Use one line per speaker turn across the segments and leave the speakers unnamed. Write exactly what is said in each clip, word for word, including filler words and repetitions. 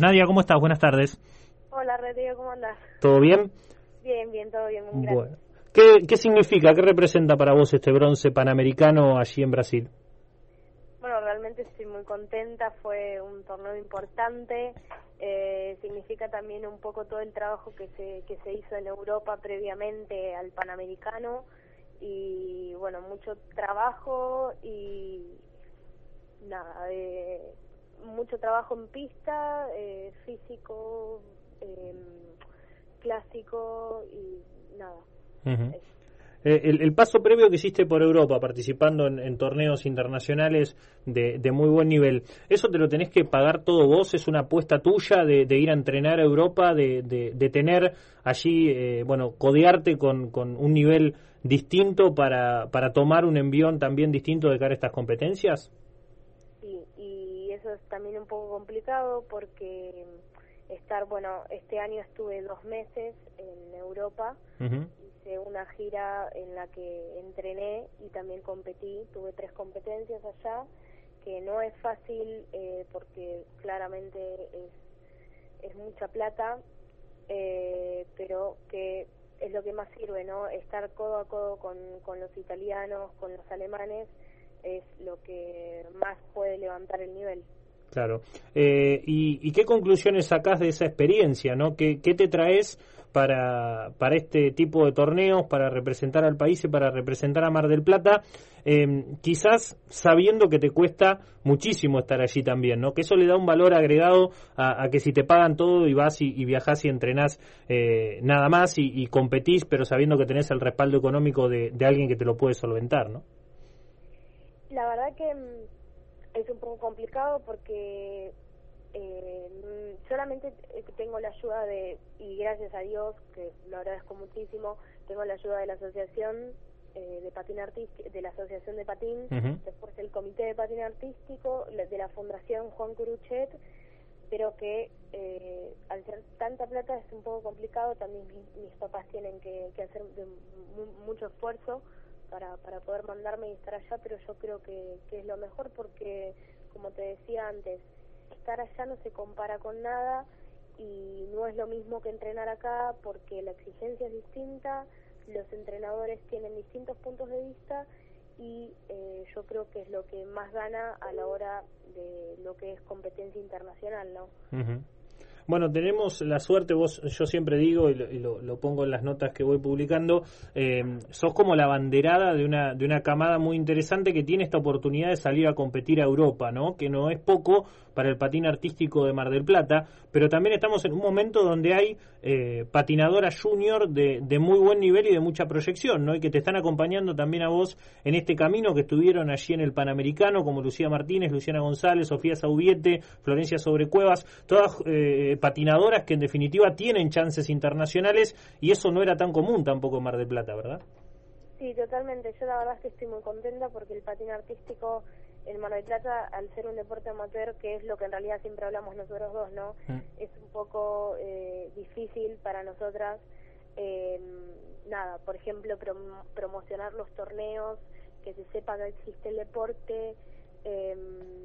Nadia, ¿cómo estás? Buenas tardes.
Hola, Rodrigo, ¿cómo andás?
¿Todo bien?
Bien, bien, todo bien, muy gracias.
Bueno. ¿Qué, ¿Qué significa, qué representa para vos este bronce panamericano allí en Brasil?
Bueno, realmente estoy muy contenta, fue un torneo importante, eh, significa también un poco todo el trabajo que se, que se hizo en Europa previamente al Panamericano, y bueno, mucho trabajo y nada, eh, mucho trabajo en pista, eh, físico, eh, clásico y nada.
Uh-huh. Eh, el, el paso previo que hiciste por Europa, participando en, en torneos internacionales de, de muy buen nivel, ¿eso te lo tenés que pagar todo vos? ¿Es una apuesta tuya de, de ir a entrenar a Europa, de, de, de tener allí, eh, bueno, codearte con, con un nivel distinto para, para tomar un envión también distinto de cara a estas competencias?
Sí, y eso es también un poco complicado porque estar, bueno, este año estuve dos meses en Europa. Uh-huh. Hice una gira en la que entrené y también competí, tuve tres competencias allá, que no es fácil eh, porque claramente es, es mucha plata, eh, pero que es lo que más sirve, ¿no? Estar codo a codo con, con los italianos, con los alemanes, es lo que más puede levantar el nivel.
Claro. Eh, y, ¿Y qué conclusiones sacás de esa experiencia, no? ¿Qué, qué te traes para, para este tipo de torneos, para representar al país y para representar a Mar del Plata? Eh, quizás sabiendo que te cuesta muchísimo estar allí también, ¿no? Que eso le da un valor agregado a, a que si te pagan todo y vas y, y viajás y entrenás eh, nada más y, y competís, pero sabiendo que tenés el respaldo económico de, de alguien que te lo puede solventar, ¿no?
La verdad que es un poco complicado porque eh, solamente tengo la ayuda de, y gracias a Dios, que lo agradezco muchísimo, tengo la ayuda de la asociación eh, de patín artístico, de la asociación de patín, uh-huh. Después el comité de patín artístico, de la fundación Juan Curuchet, pero que eh, al ser tanta plata es un poco complicado. También mis, mis papás tienen que, que hacer de, mu, mucho esfuerzo Para, para poder mandarme y estar allá, pero yo creo que, que es lo mejor porque, como te decía antes, estar allá no se compara con nada y no es lo mismo que entrenar acá porque la exigencia es distinta, los entrenadores tienen distintos puntos de vista y eh, yo creo que es lo que más gana a la hora de lo que es competencia internacional, ¿no?
Uh-huh. Bueno, tenemos la suerte, vos, yo siempre digo y lo, y lo, lo pongo en las notas que voy publicando, eh, sos como la banderada de una de una camada muy interesante que tiene esta oportunidad de salir a competir a Europa, ¿no? Que no es poco para el patín artístico de Mar del Plata, pero también estamos en un momento donde hay eh, patinadoras junior de, de muy buen nivel y de mucha proyección, ¿no? Y que te están acompañando también a vos en este camino, que estuvieron allí en el Panamericano, como Lucía Martínez, Luciana González, Sofía Saubiete, Florencia Sobrecuevas, todas eh, patinadoras que en definitiva tienen chances internacionales, y eso no era tan común tampoco en Mar del Plata, ¿verdad?
Sí, totalmente. Yo la verdad es que estoy muy contenta porque el patín artístico en Mar del Plata, al ser un deporte amateur, que es lo que en realidad siempre hablamos nosotros dos, ¿no? Mm. Es un poco eh, difícil para nosotras, eh, nada, por ejemplo, prom- promocionar los torneos, que se sepa que existe el deporte. Eh,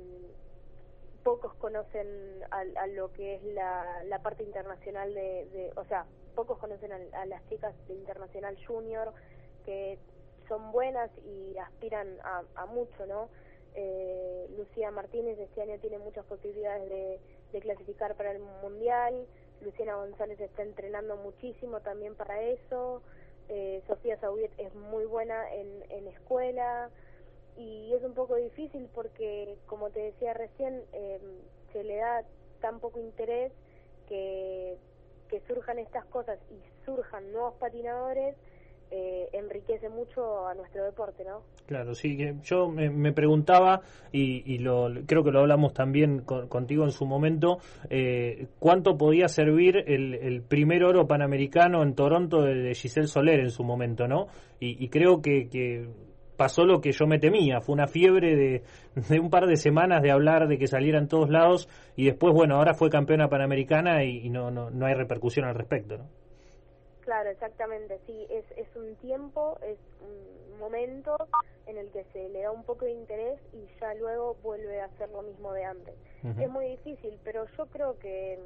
pocos conocen a, a lo que es la, la parte internacional de, de, o sea, pocos conocen a, a las chicas de Internacional Junior, que son buenas y aspiran a, a mucho, ¿no? Eh, Lucía Martínez este año tiene muchas posibilidades de, de clasificar para el Mundial. Luciana González está entrenando muchísimo también para eso. eh, Sofía Saubiet es muy buena en, en escuela, y es un poco difícil porque, como te decía recién, eh, se le da tan poco interés que, que surjan estas cosas y surjan nuevos patinadores. Eh, enriquece mucho a nuestro deporte, ¿no?
Claro, sí, que yo me, me preguntaba, y, y lo creo que lo hablamos también con, contigo en su momento, eh, ¿cuánto podía servir el, el primer oro panamericano en Toronto de, de Giselle Soler en su momento, ¿no? Y, y creo que, que pasó lo que yo me temía, fue una fiebre de, de un par de semanas de hablar, de que saliera en todos lados, y después, bueno, ahora fue campeona panamericana y, y no, no, no hay repercusión al respecto, ¿no?
Claro, exactamente, sí, es, es un tiempo, es un momento en el que se le da un poco de interés y ya luego vuelve a hacer lo mismo de antes. Uh-huh. Es muy difícil, pero yo creo que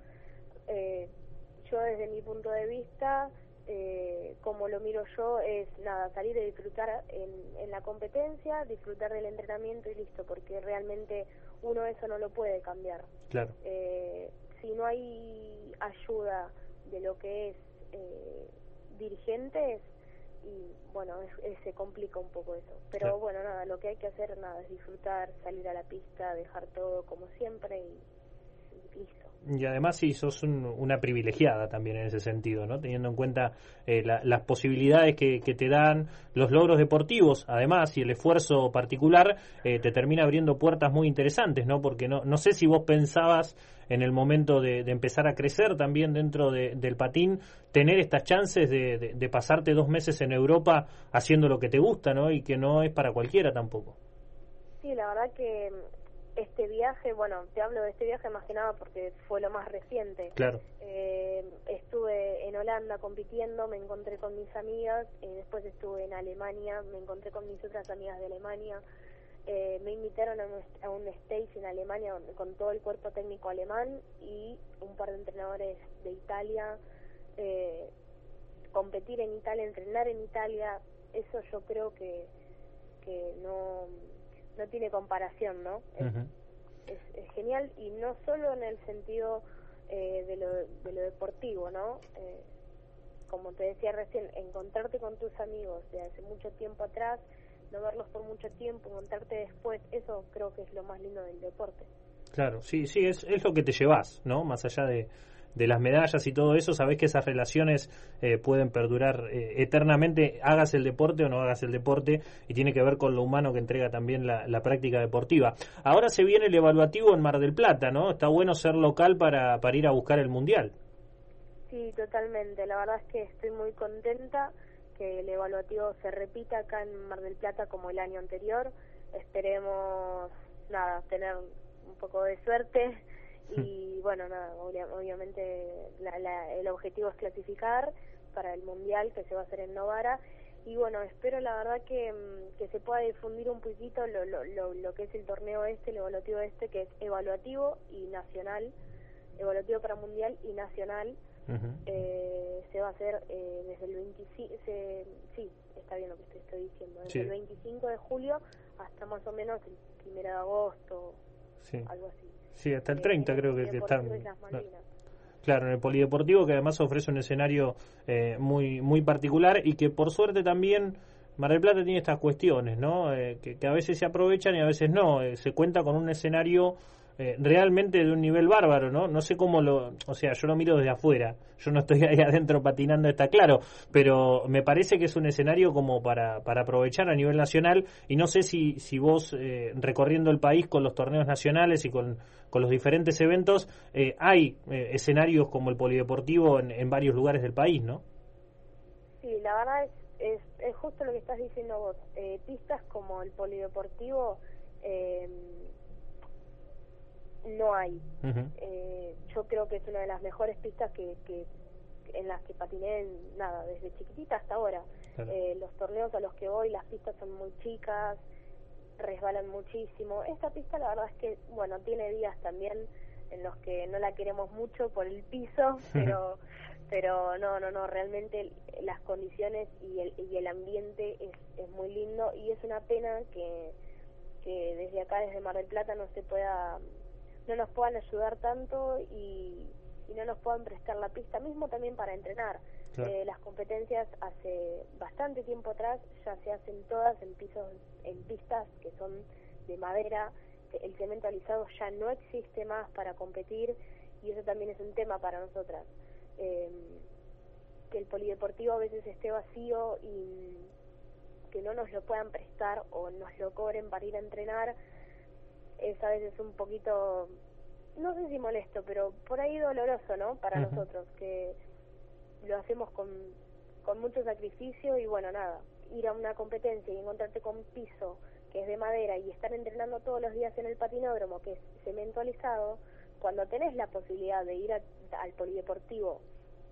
eh, yo desde mi punto de vista, eh, como lo miro yo, es nada, salir y disfrutar en, en la competencia, disfrutar del entrenamiento y listo, porque realmente uno eso no lo puede cambiar.
Claro.
Eh, si no hay ayuda de lo que es Eh, dirigentes y bueno es, es, se complica un poco eso, pero claro. Bueno, nada, lo que hay que hacer nada es disfrutar, salir a la pista, dejar todo como siempre y, y listo.
Y además sí, sos un, una privilegiada también en ese sentido, ¿no? Teniendo en cuenta eh, la, las posibilidades que, que te dan los logros deportivos, además, y el esfuerzo particular, eh, te termina abriendo puertas muy interesantes, ¿no? Porque no, no sé si vos pensabas en el momento de, de empezar a crecer también dentro de, del patín, tener estas chances de, de, de pasarte dos meses en Europa haciendo lo que te gusta, ¿no? Y que no es para cualquiera tampoco.
Sí, la verdad que este viaje, bueno, te hablo de este viaje más que nada porque fue lo más reciente.
Claro.
Eh, estuve en Holanda compitiendo, me encontré con mis amigas, eh, después estuve en Alemania, me encontré con mis otras amigas de Alemania, eh, me invitaron a un, a un stage en Alemania con todo el cuerpo técnico alemán y un par de entrenadores de Italia, eh, competir en Italia, entrenar en Italia, eso yo creo que, que no... no tiene comparación, ¿no? Uh-huh. Es, es, es genial, y no solo en el sentido eh, de, lo, de lo deportivo, ¿no? Eh, como te decía recién, encontrarte con tus amigos de hace mucho tiempo atrás, no verlos por mucho tiempo, encontrarte después, eso creo que es lo más lindo del deporte.
Claro, sí, sí, es, es lo que te llevas, ¿no? Más allá de... de las medallas y todo eso, sabés que esas relaciones eh, pueden perdurar eh, eternamente, hagas el deporte o no hagas el deporte, y tiene que ver con lo humano que entrega también la, la práctica deportiva. Ahora se viene el evaluativo en Mar del Plata, ¿no? Está bueno ser local para, para ir a buscar el Mundial.
Sí, totalmente. La verdad es que estoy muy contenta que el evaluativo se repita acá en Mar del Plata como el año anterior. Esperemos, nada, tener un poco de suerte. Y bueno, nada, obvia, obviamente la, la, el objetivo es clasificar para el Mundial que se va a hacer en Novara. Y bueno, espero la verdad que, que se pueda difundir un poquito lo, lo, lo, lo que es el torneo este, el evaluativo este, que es evaluativo y nacional, evaluativo para Mundial y nacional. Uh-huh. eh, se va a hacer eh, desde el veinticinco, se, sí, está bien lo que te estoy diciendo, desde sí. el veinticinco de julio hasta más o menos el primero de agosto,
sí.
algo así.
Sí, hasta el treinta
eh,
creo que, que están.
No.
Claro, en el polideportivo, que además ofrece un escenario eh, muy muy particular, y que por suerte también Mar del Plata tiene estas cuestiones, ¿no? Eh, que, que a veces se aprovechan y a veces no. Eh, se cuenta con un escenario eh, realmente de un nivel bárbaro, ¿no? No sé cómo lo... O sea, yo lo miro desde afuera. Yo no estoy ahí adentro patinando, está claro. Pero me parece que es un escenario como para, para aprovechar a nivel nacional. Y no sé si, si vos, eh, recorriendo el país con los torneos nacionales y con, con los diferentes eventos, eh, hay eh, escenarios como el polideportivo en, en varios lugares del país, ¿no?
Sí, la verdad es, es, es justo lo que estás diciendo vos. Eh, pistas como el polideportivo... Eh, no hay. Uh-huh. eh, yo creo que es una de las mejores pistas que, que en las que patiné en, nada, desde chiquitita hasta ahora. Claro. Eh, los torneos a los que voy, las pistas son muy chicas, resbalan muchísimo. Esta pista la verdad es que, bueno, tiene días también en los que no la queremos mucho por el piso, pero pero no, no, no, realmente las condiciones y el, y el ambiente es, es muy lindo, y es una pena que, que desde acá, desde Mar del Plata, no se pueda... no nos puedan ayudar tanto y, y no nos puedan prestar la pista, mismo también para entrenar. Claro. Eh, las competencias hace bastante tiempo atrás ya se hacen todas en pisos, en pistas que son de madera. El cemento alisado ya no existe más para competir, y eso también es un tema para nosotras. Eh, que el polideportivo a veces esté vacío y que no nos lo puedan prestar o nos lo cobren para ir a entrenar, es a veces un poquito, no sé si molesto, pero por ahí doloroso, ¿no? Para uh-huh. nosotros, que lo hacemos con, con mucho sacrificio, y bueno, nada, ir a una competencia y encontrarte con piso que es de madera y estar entrenando todos los días en el patinódromo, que es cemento alisado, cuando tenés la posibilidad de ir a, al polideportivo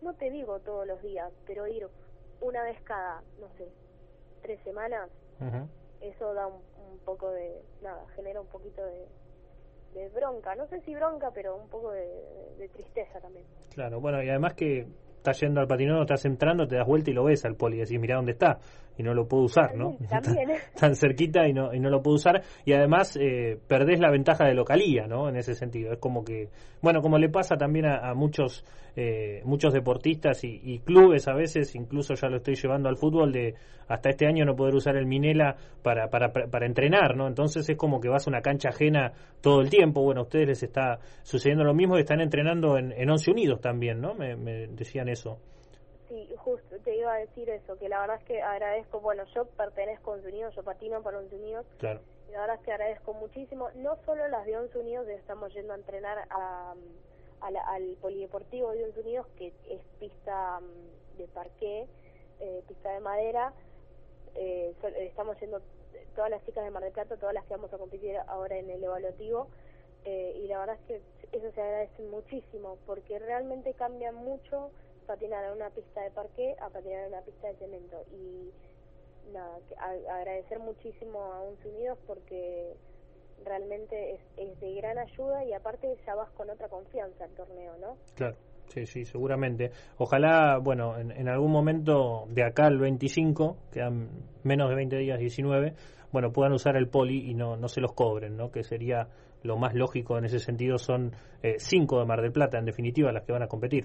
no te digo todos los días, pero ir una vez cada, no sé, tres semanas, uh-huh. Eso da un, un poco de, nada, genera un poquito de, de bronca, no sé si bronca, pero un poco de, de, de tristeza también.
Claro, bueno, y además que estás yendo al patinódromo, estás entrando, te das vuelta y lo ves al poli y decís, mirá dónde está, y no lo puedo usar, ¿no?
También.
Tan, tan cerquita y no y no lo puedo usar, y además eh, perdés la ventaja de localía, ¿no? En ese sentido, es como que, bueno, como le pasa también a, a muchos eh, muchos deportistas y, y clubes a veces, incluso ya lo estoy llevando al fútbol, de hasta este año no poder usar el Minela para, para, para entrenar, ¿no? Entonces es como que vas a una cancha ajena todo el tiempo. Bueno, a ustedes les está sucediendo lo mismo y están entrenando en, en Once Unidos también, ¿no? Me, me decían eso.
Sí, justo te iba a decir eso, que la verdad es que agradezco, bueno, yo pertenezco a Once Unidos, yo patino para Once Unidos,
claro.
Y la verdad es que agradezco muchísimo, no solo las de Once Unidos, estamos yendo a entrenar a, a la, al polideportivo de Once Unidos, que es pista de parqué, eh, pista de madera, eh, so, estamos yendo todas las chicas de Mar del Plata, todas las que vamos a competir ahora en el evaluativo, eh, y la verdad es que eso se agradece muchísimo, porque realmente cambia mucho patinar en una pista de parqué a patinar en una pista de cemento, y nada, a, agradecer muchísimo a Once Unidos porque realmente es, es de gran ayuda, y aparte ya vas con otra confianza al torneo, ¿no?
Claro, sí, sí, seguramente. Ojalá, bueno, en, en algún momento de acá al veinticinco, quedan menos de veinte días, diecinueve, bueno, puedan usar el poli y no, no se los cobren, ¿no? Que sería lo más lógico en ese sentido. Son eh, cinco de Mar del Plata, en definitiva, las que van a competir.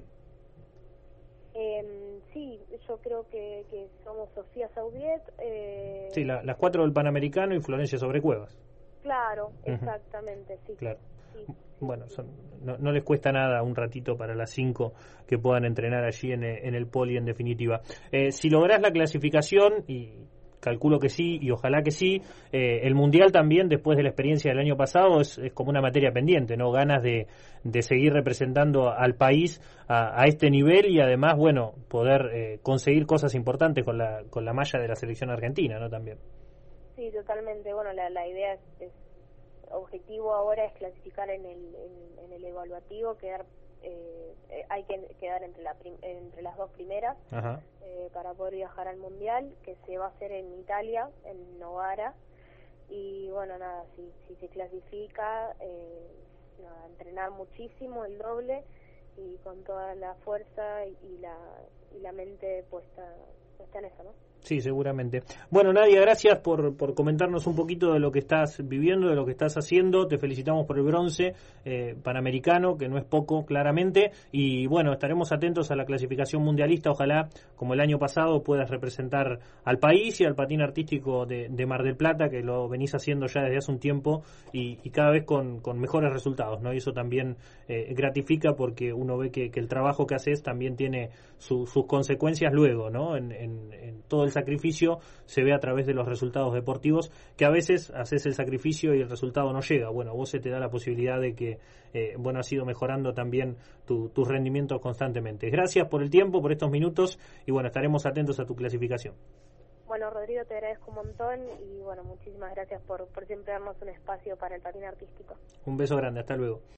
Eh, sí, yo creo que, que somos Sofía Saudiet. Eh...
Sí, la, las cuatro del Panamericano y Florencia Sobrecuevas.
Claro, exactamente, uh-huh. Sí.
Claro.
Sí,
bueno,
sí,
son, no, no les cuesta nada un ratito para las cinco que puedan entrenar allí en, en el poli, en definitiva. Eh, si lográs la clasificación, y calculo que sí, y ojalá que sí, eh, el Mundial también, después de la experiencia del año pasado, es, es como una materia pendiente, ¿no? Ganas de, de seguir representando al país a, a este nivel, y además, bueno, poder eh, conseguir cosas importantes con la, con la malla de la selección argentina, ¿no? También.
Sí, totalmente. Bueno, la, la idea es, es objetivo ahora es clasificar en el, en, en el evaluativo, quedar eh, eh, hay que quedar entre la prim, entre las dos primeras eh, para poder viajar al mundial, que se va a hacer en Italia, en Novara, y bueno, nada, si, si se clasifica, eh, nada, entrenar muchísimo, el doble, y con toda la fuerza y la y la mente puesta, puesta en eso, ¿no?
Sí, seguramente. Bueno, Nadia, gracias por, por comentarnos un poquito de lo que estás viviendo, de lo que estás haciendo. Te felicitamos por el bronce eh, panamericano, que no es poco, claramente. Y bueno, estaremos atentos a la clasificación mundialista. Ojalá, como el año pasado, puedas representar al país y al patín artístico de, de Mar del Plata, que lo venís haciendo ya desde hace un tiempo, y, y cada vez con, con mejores resultados, ¿no? Y eso también eh, gratifica, porque uno ve que, que el trabajo que haces también tiene su, sus consecuencias luego, ¿no? En, en, en todo el sacrificio se ve a través de los resultados deportivos, que a veces haces el sacrificio y el resultado no llega. Bueno, vos se te da la posibilidad de que, eh, bueno, has ido mejorando también tu, tus rendimientos constantemente. Gracias por el tiempo, por estos minutos, y bueno, estaremos atentos a tu clasificación.
Bueno, Rodrigo, te agradezco un montón, y bueno, muchísimas gracias por, por siempre darnos un espacio para el patín artístico.
Un beso grande, hasta luego.